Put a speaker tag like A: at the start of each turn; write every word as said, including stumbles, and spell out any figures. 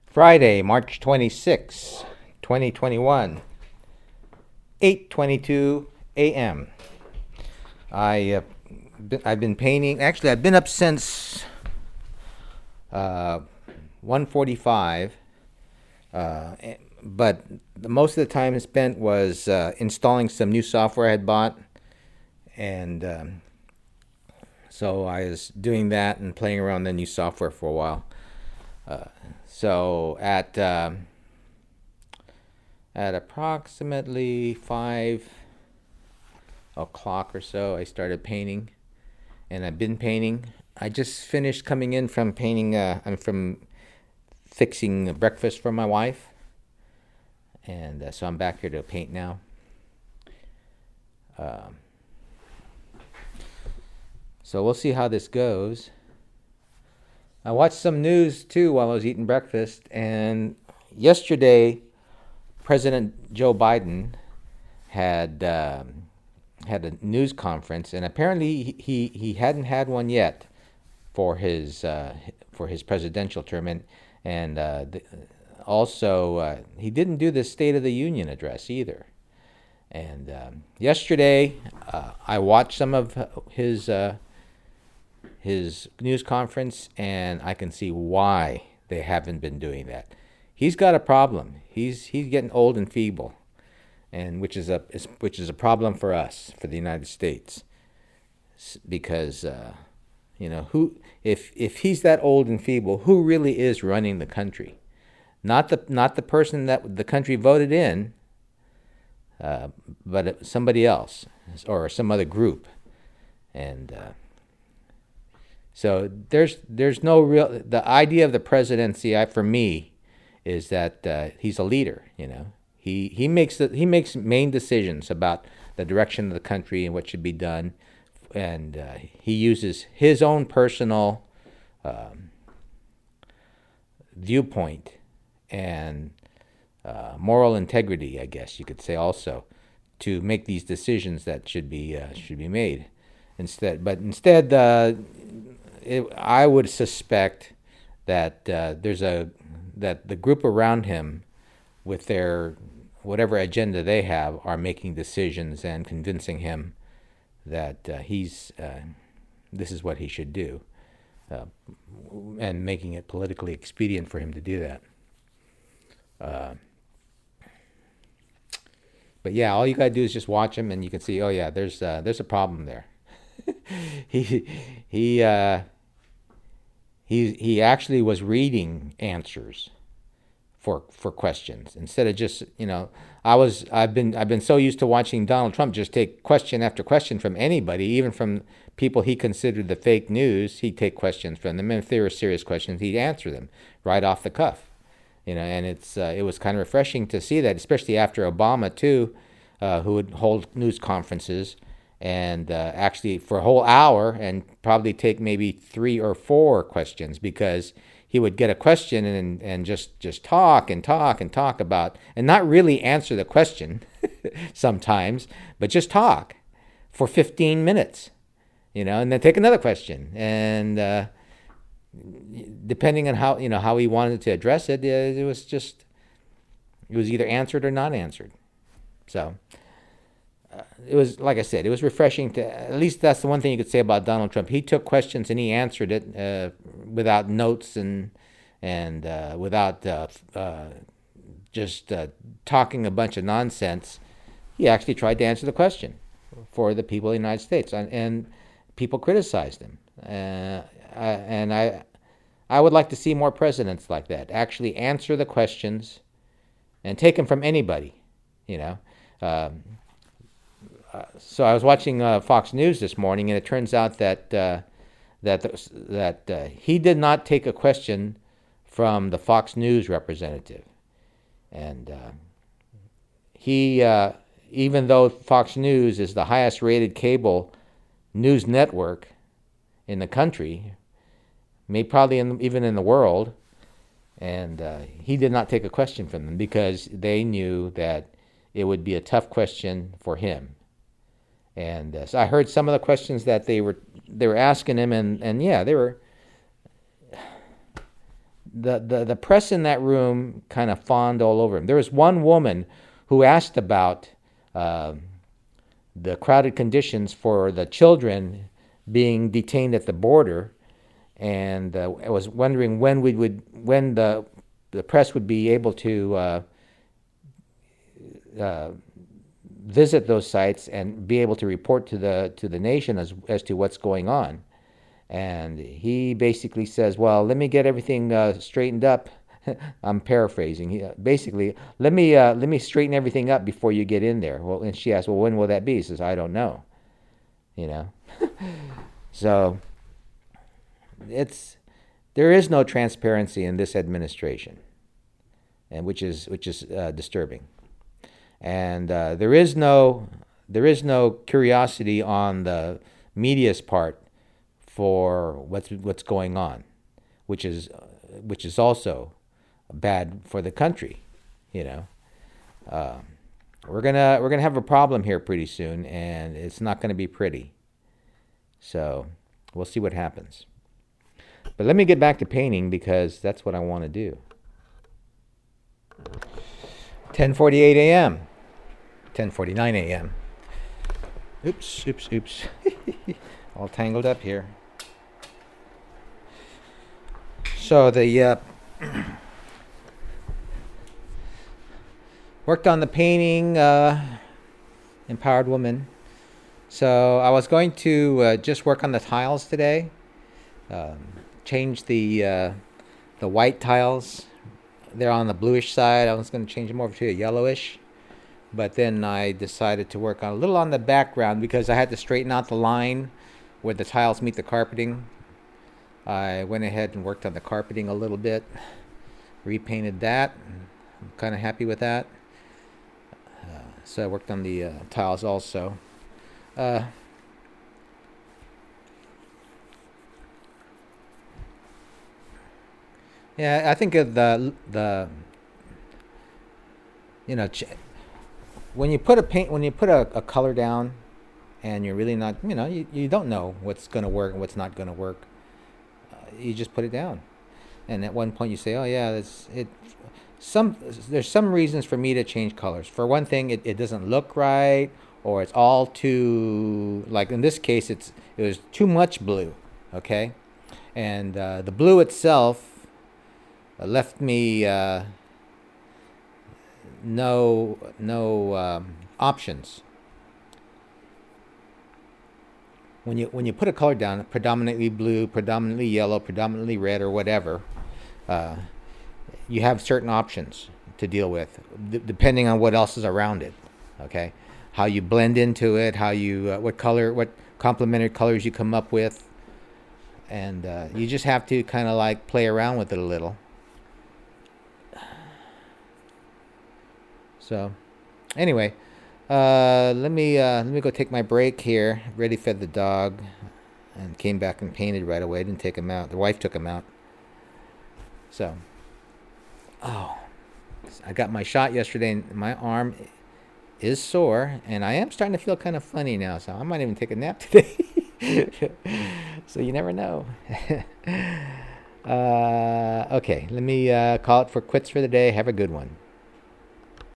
A: Friday, March twenty-sixth, twenty twenty-one, eight twenty-two a.m. I, uh, been, I've been painting. Actually, I've been up since uh, one forty-five, uh, but most of the time spent was uh, installing some new software I had bought, and um, so I was doing that and playing around the new software for a while. Uh, so at uh, at approximately five o'clock or so, I started painting, and I've been painting. I just finished coming in from painting. Uh, I'm from fixing breakfast for my wife, and uh, so I'm back here to paint now. Um, so we'll see how this goes. I watched some news too while I was eating breakfast, and yesterday President Joe Biden had um, had a news conference, and apparently he, he hadn't had one yet for his uh, for his presidential term, and and uh, the, also uh, he didn't do the State of the Union address either. And um, yesterday uh, I watched some of his. Uh, his news conference, and I can see why they haven't been doing that. He's got a problem. He's he's getting old and feeble, and which is a is, which is a problem for us, for the United States, because uh, you know who if if he's that old and feeble, who really is running the country? Not the not the person that the country voted in, uh, but somebody else or some other group, and. Uh, So there's there's no real the idea of the presidency I, for me is that uh, he's a leader. You know, he he makes the, he makes main decisions about the direction of the country and what should be done, and uh, he uses his own personal um, viewpoint and uh, moral integrity, I guess you could say, also to make these decisions that should be uh, should be made. Instead, but instead. Uh, It, I would suspect that uh, there's a that the group around him, with their whatever agenda they have, are making decisions and convincing him that uh, he's uh, this is what he should do, uh, and making it politically expedient for him to do that. Uh, but yeah, all you gotta do is just watch him, and you can see, oh yeah, there's uh, there's a problem there. he he uh, he he actually was reading answers for for questions instead of just you know I was I've been I've been so used to watching Donald Trump just take question after question from anybody, even from people he considered the fake news. He'd take questions from them, and if they were serious questions, he'd answer them right off the cuff. You know, and it's uh, it was kind of refreshing to see that, especially after Obama too, uh, who would hold news conferences. And uh, actually for a whole hour and probably take maybe three or four questions, because he would get a question and and just, just talk and talk and talk about, and not really answer the question sometimes, but just talk for fifteen minutes, you know, and then take another question. And uh, depending on how, you know, how he wanted to address it, it was just, it was either answered or not answered. So... Uh, it was, like I said, it was refreshing to, at least that's the one thing you could say about Donald Trump. He took questions and he answered it uh, without notes and and uh, without uh, uh, just uh, talking a bunch of nonsense. He actually tried to answer the question for the people of the United States, and, and people criticized him. Uh, I, and I, I would like to see more presidents like that, actually answer the questions and take them from anybody, you know. Um, Uh, so I was watching uh, Fox News this morning, and it turns out that uh, that that uh, he did not take a question from the Fox News representative, and uh, he, uh, even though Fox News is the highest-rated cable news network in the country, maybe probably in, even in the world, and uh, he did not take a question from them because they knew that it would be a tough question for him. And uh, so I heard some of the questions that they were they were asking him, and, and yeah, they were the, the, the press in that room kind of fawned all over him. There was one woman who asked about uh, the crowded conditions for the children being detained at the border, and uh, I was wondering when we would, when the the press would be able to uh, uh, visit those sites and be able to report to the to the nation as as to what's going on. And he basically says, "Well, let me get everything uh, straightened up." I'm paraphrasing. He, uh, basically, let me uh, let me straighten everything up before you get in there. Well, and she asked, "Well, when will that be?" He says, "I don't know." You know, so it's there is no transparency in this administration, and which is which is uh, disturbing. And uh, there is no there is no curiosity on the media's part for what's what's going on, which is uh, which is also bad for the country. You know, uh, we're gonna we're gonna have a problem here pretty soon, and it's not gonna be pretty. So we'll see what happens. But let me get back to painting because that's what I want to do. ten forty-eight a.m. ten forty-nine a.m. Oops, oops, oops. All tangled up here. So the uh, worked on the painting, uh, Empowered Woman. So I was going to uh, just work on the tiles today. Um, change the uh, the white tiles. They're on the bluish side. I was going to change them over to a yellowish. But then I decided to work on a little on the background because I had to straighten out the line where the tiles meet the carpeting. I went ahead and worked on the carpeting a little bit. Repainted that. I'm kind of happy with that. Uh, so I worked on the uh, tiles also. Uh, yeah, I think of the the you know ch- when you put a paint when you put a, a color down, and you're really not you know you, you don't know what's going to work and what's not going to work. Uh, you just put it down, and at one point you say, oh yeah, that's it. Some there's some reasons for me to change colors. For one thing, it, it doesn't look right. Or it's all too, like in this case, it's it was too much blue, okay? And uh, the blue itself left me uh, no no um, options. When you when you put a color down, predominantly blue, predominantly yellow, predominantly red, or whatever, uh, you have certain options to deal with, d- depending on what else is around it, okay? How you blend into it, how you, uh, what color, what complementary colors you come up with. And uh, you just have to kind of like play around with it a little. So, anyway, uh, let me uh, let me go take my break here. Ready fed the dog, and came back and painted right away. Didn't take him out. The wife took him out. So, oh, I got my shot yesterday, and my arm is sore, and I am starting to feel kind of funny now, so I might even take a nap today. So you never know. uh, okay, let me uh, call it for quits for the day. Have a good one.